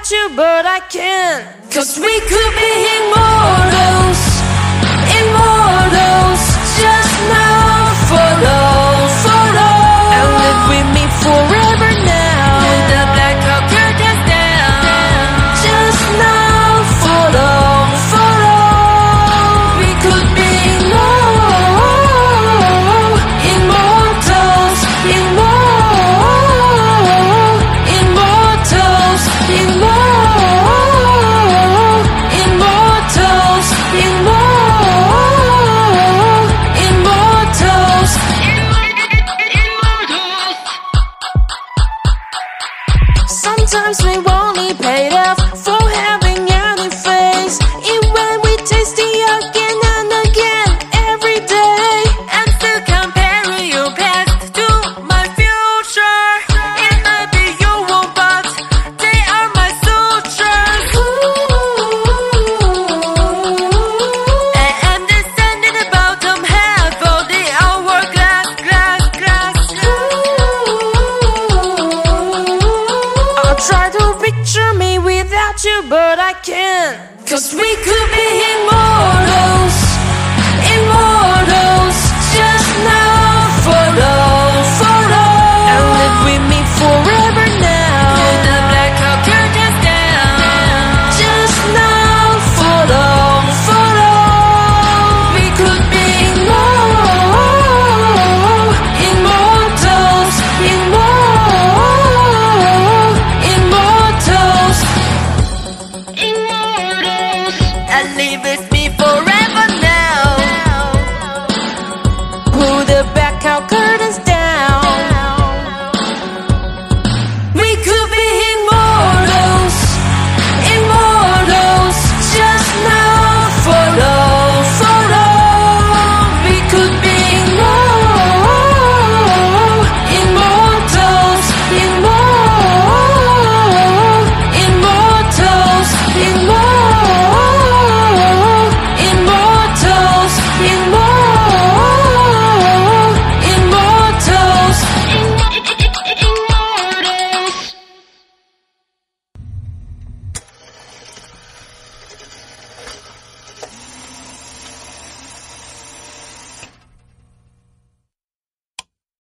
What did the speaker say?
you, but I can't. 'Cause we could be immortals, immortals. Just now, follow, and live with me forever now. The black curtains down. Just now, follow. We could be immortals, immortals, immortals, immortals, immortals, immortals. Sometimes we only paid off for having any face. And when we taste it again and again every day, and still comparing your past to my future. It might be your own, but they are my sutures. And understanding about them half of the hourglass, glass. I'll try to picture me without you, but I can't. 'Cause we could be immortals.